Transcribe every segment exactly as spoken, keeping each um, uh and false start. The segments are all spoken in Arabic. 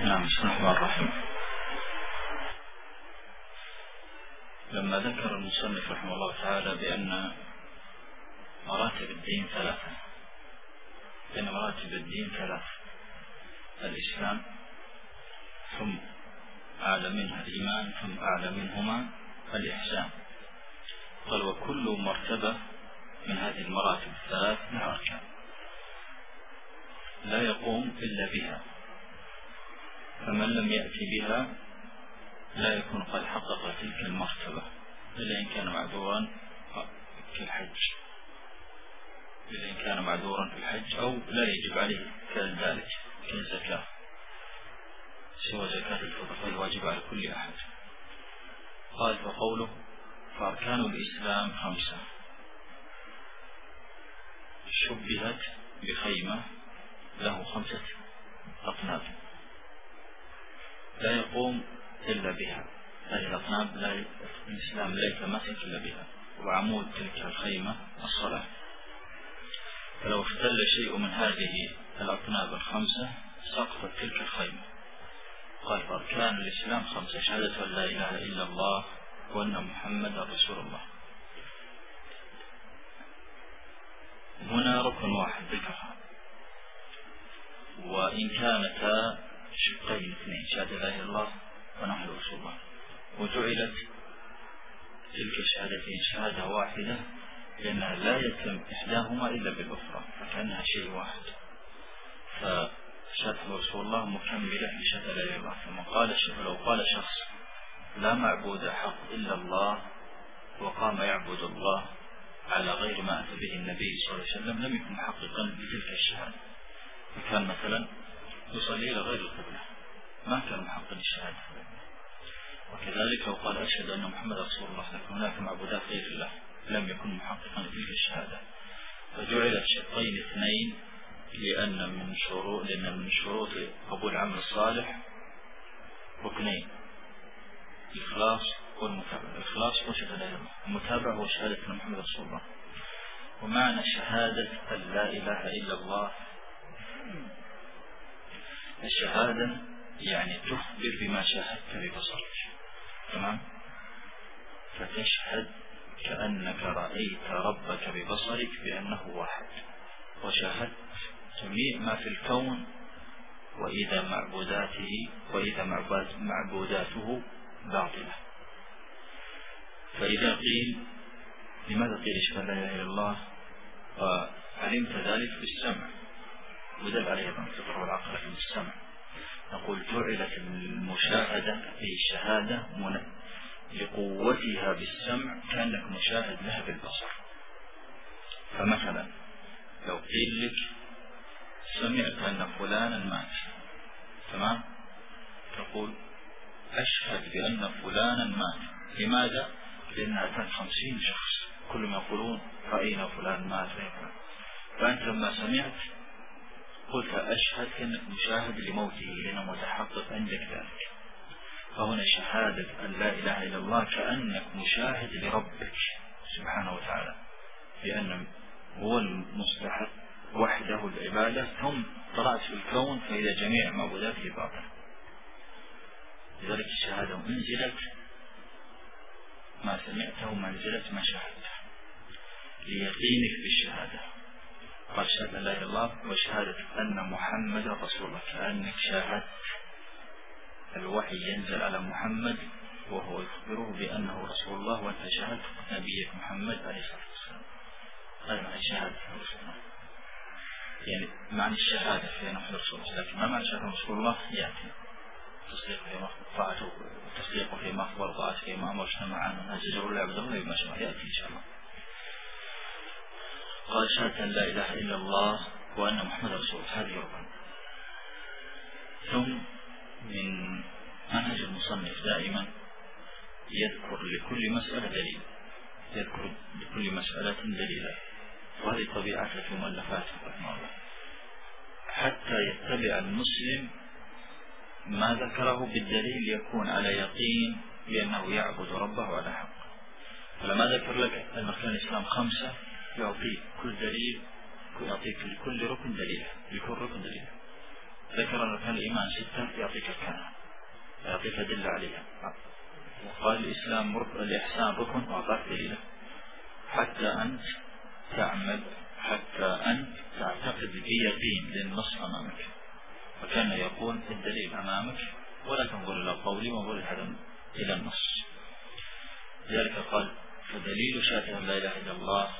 نعم. بسم الله الرحمن الرحيم. لما ذكر المصنف رحمه الله تعالى بأن مراتب الدين ثلاثة، بأن مراتب الدين ثلاثة: الإسلام، ثم أعلى منها الإيمان، ثم أعلى منهما الإحسان. قال: وكل مرتبة من هذه المراتب الثلاث لها أركان لا يقوم إلا بها، فمن لم يأتي بها لا يكون قد حقق تلك المرتبة إلا إن كان معذورا كالحج، إلا إن كان معذورا في الحج أو لا يجب عليه كذلك كالزكاة، سوى زكاة الفطر فهي واجب على كل أحد. قال: فقوله: فأركان الإسلام خمسة، شبهت بخيمة له خمسة أطناب لا يقوم إلا بها. هذه الأطناب لا الإسلام لا يتمسك إلا بها، وعمود تلك الخيمة الصلاة. فلو اختل شيء من هذه الأطناب الخمسة سقطت تلك الخيمة. قال: فأركان الإسلام خمسة: شهادة أن لا إله إلا الله وأن محمد رسول الله. هنا ركن واحد ذكرها، وإن كانتا شقين اثنين: شهادة لا إله إلا الله ونحن رسول الله، وجعلت تلك الشهادتين شهادة واحدة لأنها لا يتم إحداهما إلا بالأخرى، فكأنها شيء واحد. فشهادة رسول الله مكملة لشهادة لا إله إلا الله. ثم قال: لو قال شخص لا معبود حق إلا الله وقام يعبد الله على غير ما أتى به النبي صلى الله عليه وسلم لم يكن محققا بتلك الشهادة، فكان مثلا يصلي إلى غير القبلة ما كان محققا للشهادة. وكذلك لو قال أشهد أن محمد رسول الله لكن هناك معبودات غير الله لم يكن محققا لتلك الشهادة. فجعلت شقين اثنين لأن من شروط لأن من شروط قبول العمل الصالح ركنين: الإخلاص والمتابعة. الإخلاص هو شهادة لا إله إلا الله، المتابعة هو شهادة أن محمد رسول الله. ومعنى شهادة أن لا إله إلا الله، الشهادة يعني تخبر بما شاهدت ببصرك، تمام؟ فتشهد كأنك رأيت ربك ببصرك بأنه واحد، وشاهدت جميع ما في الكون وإذا معبوداته وإذا معبوداته باطلة. فإذا قيل لماذا قيل اشهد لا إله إلا الله وعلمت ذلك بالسمع، ودل عليه الفطر والعقل في السمع، نقول: جعلت المشاهدة أي الشهادة لقوتها بالسمع كأنك مشاهد لها بالبصر. فمثلا لو قيل لك سمعت أن فلانا مات، تمام؟ تقول: أشهد بأن فلانا مات. لماذا؟ لأنها أتت خمسين شخص كلهم يقولون رأينا فلان مات. فأنت لما سمعت قلت أشهد كأنك مشاهد لموته لأنه متحقق عندك ذلك. فهنا شهادة أن لا إله إلا الله كأنك مشاهد لربك سبحانه وتعالى بأن هو المستحق وحده العبادة، ثم طلعت في الكون فإذا جميع معبوداته باطل. لذلك الشهادة منزلت ما سمعته منزلة ما شاهدته ليقينك بالشهادة. قال: شهادة لا إله إلا الله وشهادة أن محمد رسول الله، كأنك شاهدت الوحي ينزل على محمد وهو يخبره بأنه رسول الله، وأنت شاهدت نبيك محمد عليه الصلاة والسلام. هذا معنى الشهادة رسول الله، يعني معنى الشهادة في نحن رسول الله. لكن ما معنى شهادة رسول الله؟ يأتي تصديق فيما طاعته وتصديق فيما أخبر طاعته فيما أمر اجتمع عنه نزجر الله عبد الله بما شاء يأتي إن شاء الله. قال: شهادة لا إله إلا الله وأن محمد رسول الله، هذه ركن. ثم من منهج المصنف دائما يذكر لكل مسألة دليل، يذكر لكل مسألة دليلا، وهذه طبيعته في مؤلفاته رحمه الله، حتى يتبع المسلم ما ذكره بالدليل يكون على يقين بأنه يعبد ربه على حق. فلما ذكر لك أن أركان الإسلام خمسة يعطيك كل دليل، يعطيك لكل ركن دليل، لكل ركن دليل. ذكر أن أركان الإيمان ستة يعطيك أركانها، يعطيك أدلة عليها. وقال الإسلام الإحسان ركن وأعطاك دليله، حتى أنت تعمل، حتى أنت تعتقد بيقين للنص أمامك، وكان يقول الدليل أمامك ولا تنظر إلى قولي وانظر إلى النص. لذلك قال فدليل شهادة لا إله إلا الله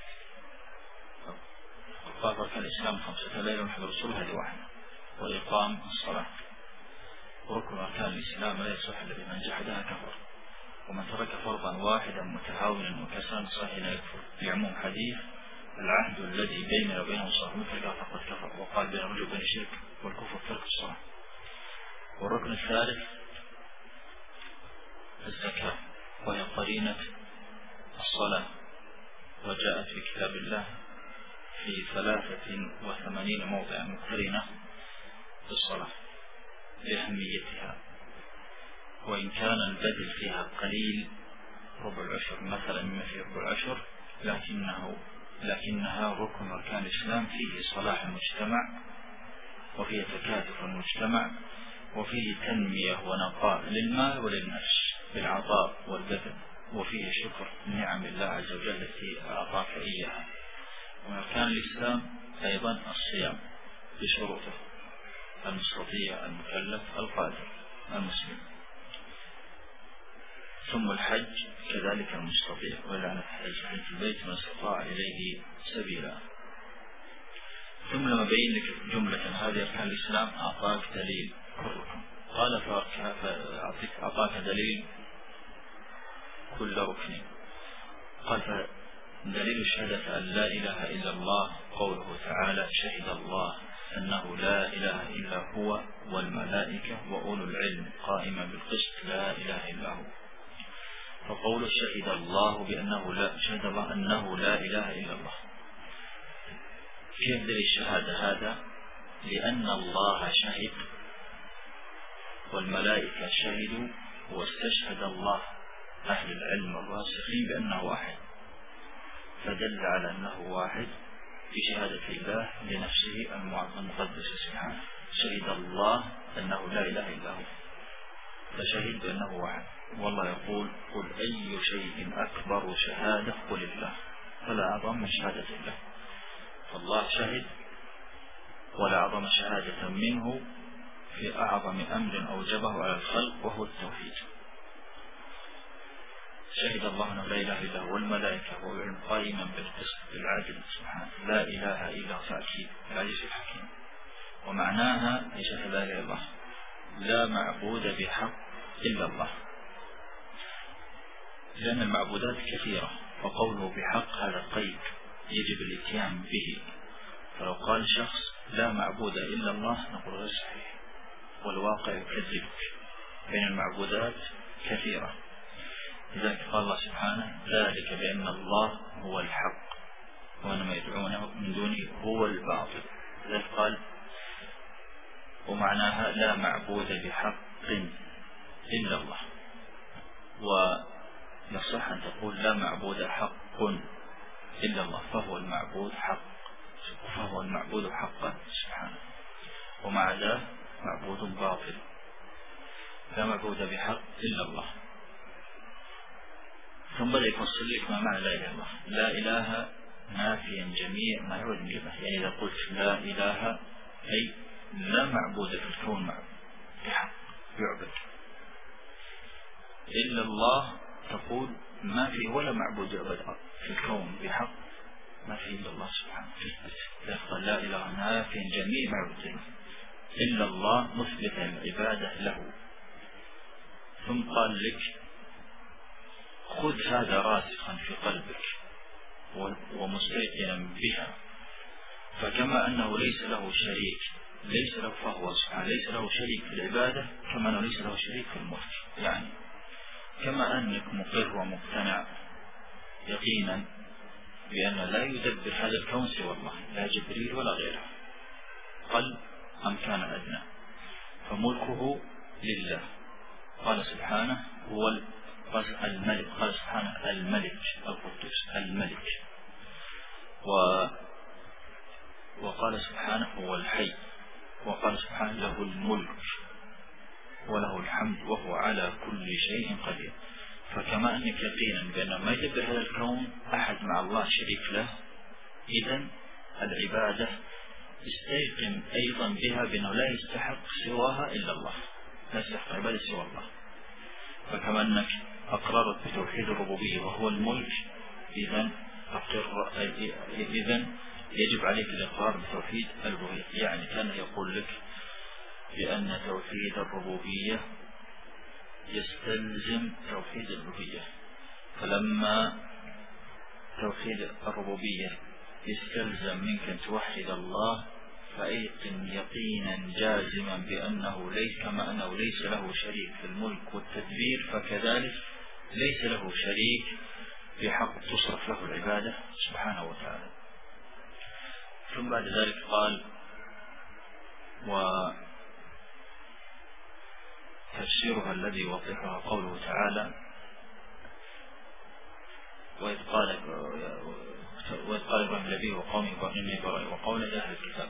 قال أركان الإسلام خمسة: لا إله إلا الله رسول هذه واحدة، وإقام الصلاة. وركن أركان الإسلام لا يصح إلا بمن جحدها كفر، ومن ترك فرضا واحدا متهاونا وكسرا صحيح لا يكفر، لعموم حديث العهد الذي بيننا وبينهم صلاة مثلك فقد كفر، وقال بين الرجل وبين الشرك والكفر ترك الصلاة. والركن الثالث الزكاة، وهي قرينة الصلاة، وجاءت في كتاب الله في ثلاثة وثمانين موضع مقترنة بالصلاة لأهميتها، وإن كان البذل فيها قليل ربع العشر مثلا مما في ربع العشر، لكنه لكنها ركن أركان الإسلام، فيه صلاح المجتمع، وفيه تكاتف المجتمع، وفيه تنمية ونقاء للمال وللنفس بالعطاء والبذل، وفيه شكر نعم الله عز وجل التي أعطاك إياها. ومن أركان الإسلام أيضا الصيام بشروطه: المستطيع، المكلف، القادر، المسلم. ثم الحج كذلك المستطيع، ولعنة الحج حج البيت من استطاع إليه سبيلا. ثم لما بين لك جملة هذه أركان الإسلام أعطاك دليل كل ركن، قال فأعطاك دليل كل ركن. قال فدليل الشهادة أن لا إله إلا الله قوله تعالى: شهد الله أنه لا إله إلا هو والملائكة وأولو العلم قائما بالقسط لا إله إلا هو. فقول شهد الله بأنه لا شهد الله أنه لا إله إلا الله، كيف دليل الشهادة هذا؟ لأن الله شهد والملائكة شهدوا واستشهد الله أهل العلم الراسخين بأنه واحد، فدل على أنه واحد في شهادة الله لنفسه المقدسة سبحانه. شهد الله أنه لا إله إلا هو، فشهد بأنه واحد. والله يقول: قل أي شيء أكبر شهادة؟ قل الله، فلا أعظم من شهادة الله. فالله شهد ولا أعظم شهادة منه في أعظم أمر أوجبه على الخلق وهو التوحيد. شهد الله أنه لا إله إلا هو والملائكة وأولو قائما بالقسط بالعدل سبحانه، لا إله إلا هو تأكيد العزيز الحكيم. ومعناها أي شهد لا إله إلا الله، لا معبود بحق إلا الله، لأن المعبودات كثيرة، فقوله بحق هذا قيد يجب الاتيان به. فلو قال شخص لا معبود إلا الله نقول غير صحيح، والواقع يكذبك، بين المعبودات كثيرة. لذلك قال الله سبحانه: ذلك بأن الله هو الحق وأن ما يدعونه من دونه هو الباطل. لذلك قال: ومعناها لا معبود بحق إلا الله. ويصح أن تقول لا معبود حق إلا الله، فهو المعبود حق، فهو المعبود حقا سبحانه، ومع ذا معبود باطل، لا معبود بحق إلا الله. ثم بدأ يفصل لك ما معنى لا إله إلا الله. لا إله نافيا جميع ما يعود من جبهه، يعني إذا قلت لا إله أي لا معبود في الكون بحق يعبد. إلا الله تقول ما في ولا معبود يعبد في الكون بحق، ما في إلا الله سبحانه. يقول لا إله نافيا جميع ما يعبد إلا الله مثبتا العبادة له. ثم قال لك: خذ هذا راسخا في قلبك ومستيقنا بها، فكما أنه ليس له شريك ليس له فهو سبحانه ليس له شريك في العبادة، كما أنه ليس له شريك في الملك. يعني كما أنك مقر ومقتنع يقينا بأن لا يدبر هذا الكون سوى الله، لا جبريل ولا غيره، قل أم كان أدنى، فملكه لله. قال سبحانه هو الملك، قال سبحانه الملك القدوس الملك، و وقال سبحانه هو الحي وقال سبحانه له الملك وله الحمد وهو على كل شيء قدير. فكما أنك يقينا بأن ما يدبر هذا الكون أحد مع الله شريك له، إذن العبادة يستيقن أيضا بها بأنه لا يستحق سواها إلا الله، لا يستحق عبادة سوى الله. فكما أنك أقررت بتوحيد الربوبية وهو الملك، إذن أقر إذن يجب عليك الإقرار بتوحيد الربوبية. يعني كان يقول لك بأن توحيد الربوبية يستلزم توحيد الألوهية، فلما توحيد الربوبية يستلزم منك أن توحد الله فأيقن يقينا جازما بأنه ليس كما أنه ليس له شريك في الملك والتدبير، فكذلك ليس له شريك بحق تصرف له العبادة سبحانه وتعالى. ثم بعد ذلك قال: وتفسيرها الذي يوضحها قوله تعالى: وإذ قال وإذ قال إبراهيم لأبيه وقومه إني براء وقول أهل الكتاب.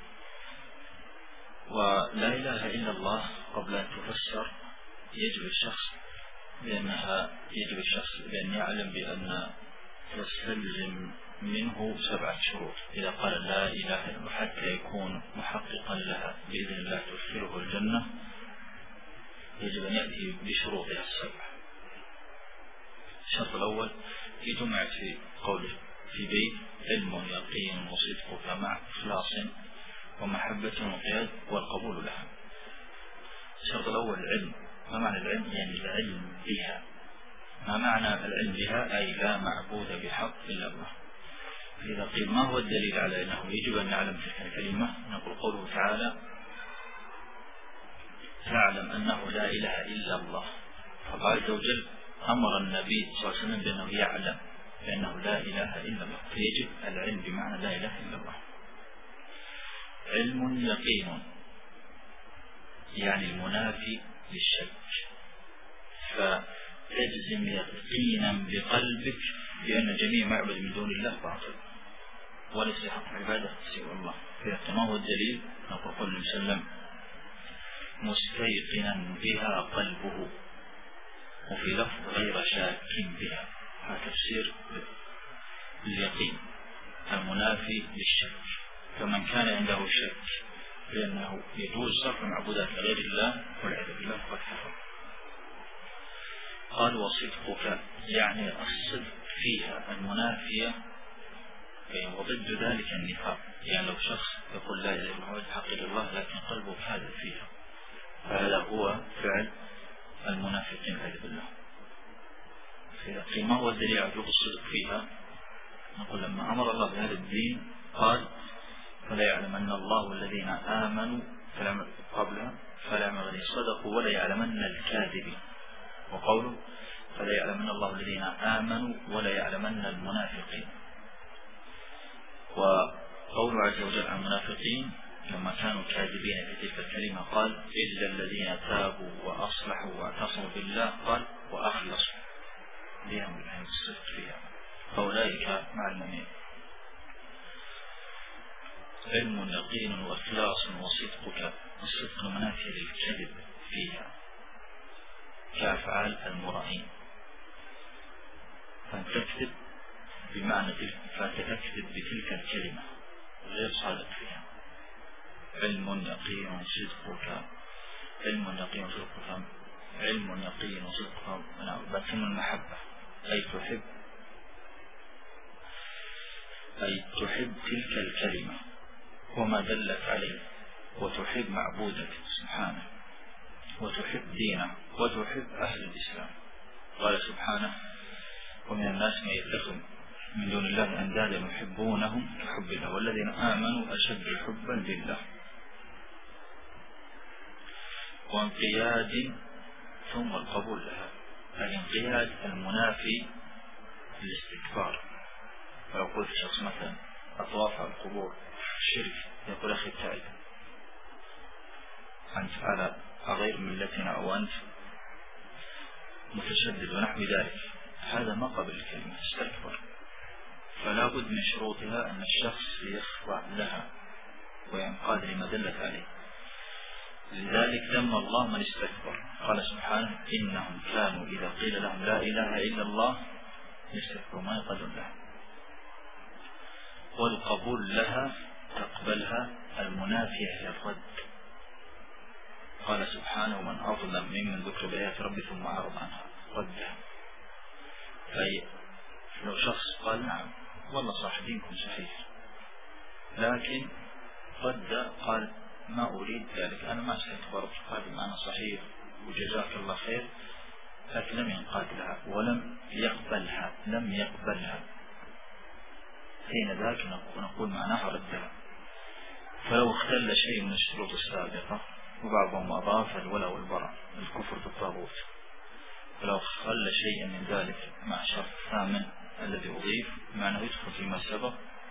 ولا إله إلا الله قبل أن تفسر يجب الشخص بأنها يجب الشخص بأن يعلم بأن تستلزم منه سبعة شروط. إذا قال لا إله إلا الله حتى يكون محققا لها بإذن الله تدخله الجنة يجب أن يأتي بشروطها السبعة. الشرط الأول يجمع في قوله في بيت: علم يقين وصدقك مع إخلاص ومحبة وقياد والقبول لها. الشرط الأول العلم. ما معنى العلم؟ يعني العلم بها. ما معنى العلم بها؟ أي لا معبود بحق إلا الله. فإذا قيل ما هو الدليل على أنه يجب أن نعلم تلك الكلمة؟ نقول قوله تعالى: فاعلم أنه لا إله إلا الله. فالله عز وجل أمر النبي صلى الله عليه وسلم بأنه يعلم بأنه لا إله إلا الله، فيجب العلم بمعنى لا إله إلا الله. علم يقين يعني المنافي للشك، فتجزم يقينا بقلبك بأن جميع ما يعبد من دون الله باطل وليس حق عبادة سوى الله. فما هو الدليل؟ نقول قول النبي صلى الله عليه وسلم: مستيقنا بها قلبه، وفي لفظ غير شاك بها. هذا تفسير اليقين المنافي للشك. فمن كان عنده شك لأنه يجوز صرف معبودات غير الله والعياذ بالله فقد كفر. قال: وصدقك يعني الصدق فيها المنافية، وضد ذلك النفاق. يعني لو شخص يقول لا إله إلا الله حق الله لكن قلبه كاذب فيها، فهذا هو فعل المنافقين والعياذ بالله. ما هو الدليل على وجوب الصدق فيها؟ نقول لما أمر الله بهذا الدين قال: فلا يعلمن الله الذين آمنوا قبلها فلا يعلمن الذين صدقوا ولا يعلمن الكاذبين. وقوله: فلا يعلمن الله الذين آمنوا ولا يعلمن المنافقين. وقوله عز وجل عن المنافقين لما كانوا كاذبين في تلك الكلمة قال: إلا الذين تابوا وأصلحوا واعتصموا بالله قال وأخلصوا لهم بالله الصدق فيها فأولئك مع المؤمنين. علم يقين وإخلاص وصدقك. الصدق منافي للكذب فيها كأفعال المرائين، فتكذب بمعنى فتكذب بتلك الكلمة غير صادق فيها. علم يقين وصدقك. علم يقين وصدقك علم يقين وصدقك بتم المحبة، أي تحب أي تحب تلك الكلمة وما دلت عليه، وتحب معبودك سبحانه، وتحب دينه، وتحب أهل الإسلام. قال سبحانه: ومن الناس من يتخذ من دون الله أندادا يحبونهم كحب الله والذين آمنوا أشد حبا لله. وانقياد ثم القبول لها. الانقياد المنافي للاستكبار. فلو قلت شخص مثلا أطواف على القبور الشرك، يقول: أخي ابتعد، أنت على غير ملتنا أو أنت متشدد ونحو ذلك. هذا ما قبل الكلمة، استكبر. فلا بد من شروطها أن الشخص يخضع لها وينقاد لما دلت عليه. لذلك ذم الله من استكبر، قال سبحانه إنهم كانوا إذا قيل لهم لا إله إلا الله يستكبروا ما يقبلون لها. والقبول لها تقبلها المنافية للرد. قال سبحانه من أظلم ممن ذكر بآيات ربي ثم أعرض عنها ردها. فأي لو شخص قال نعم والله صح دينكم صحيح، لكن رد قال ما أريد ذلك، أنا ما استكبرت، قادم أنا صحيح وجزاك الله خير، لكن لم ينقاد لها ولم يقبلها لم يقبلها حين ذاك نقول معناها ردها. فلو اختل شيء من الشروط السابقة وبعضهم أضاف الولاء والبراء الكفر بالطاغوت، فلو اختل شيء من ذلك مع شرط ثامن الذي أضيف معناه يدخل فيما سبق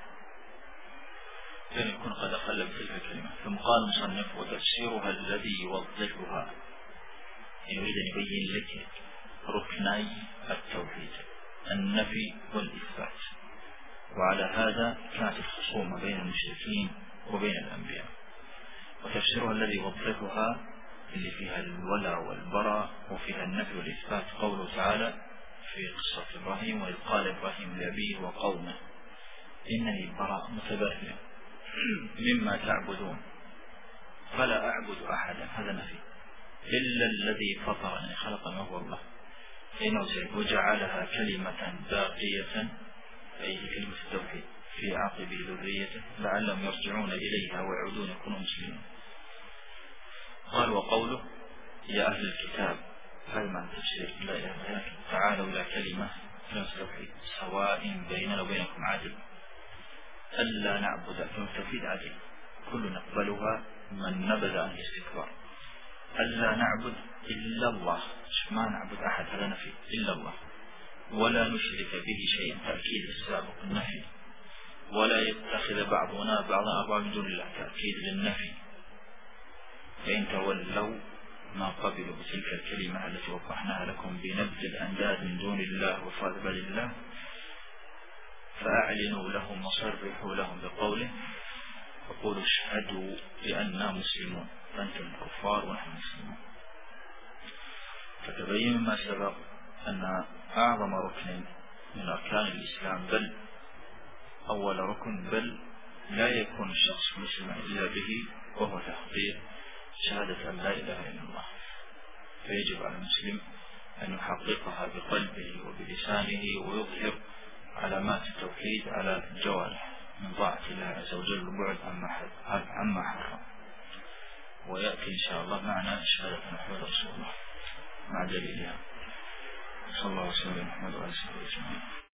لن يكون قد أخل بتلك الكلمة. ثم قال المصنف وتفسيرها الذي يوضحها، يريد أن يبين لك ركني التوحيد النفي والإثبات، وعلى هذا كانت الخصومة بين المشركين وبين الأنبياء. وتفسيرها الذي يوضحها اللي فيها الولاء والبراء وفيها النفي والإثبات قوله تعالى في قصة إبراهيم وإذ قال إبراهيم لأبيه وقومه إنني براء متبرئ مما تعبدون فلا أعبد أحدا، هذا نفي، إلا الذي فطرني خلقني وهو الله إنه وجعلها كلمة باقية، أي كلمة التوحيد، في عقب ذريته لعلهم يرجعون إليها ويعودون يكونوا مسلمين. قال وقوله يا أهل الكتاب هذا معنى تفسير لا إله إلا الله تعالوا إلى كلمة التوحيد سواء بيننا وبينكم عدل ألا نعبد، فالتوحيد عدل كل نقبلها من نبذ عن الاستكبار. ألا نعبد إلا الله، ما نعبد أحد هذا نفي إلا الله، ولا نشرك به شيئا تأكيد السابق النفي، ولا يتخذ بعضنا بعضا أربابا من دون الله تأكيد للنفي. فإن تولوا ما قبلوا بتلك الكلمة التي وضحناها لكم بنبذ الأنداد من دون الله وفاذ لله فأعلنوا لهم وصرحوا لهم بقوله وقولوا اشهدوا بأننا مسلمون، فأنتم الكفار ونحن مسلمون. فتبين ما سبق أن أعظم ركن من أركان الإسلام بل أول ركن بل لا يكون الشخص مسلما إلا به وهو تحقيق شهادة أن لا إله إلا الله. فيجب على المسلم أن يحققها بقلبه وبلسانه ويظهر علامات التوحيد على الجوارح من طاعة الله عز وجل وبعد عما حرم. ويأتي إن شاء الله معنا شهادة محمد رسول الله مع دليلها. صلى الله عليه وسلم محمد وعلى آله وسلم.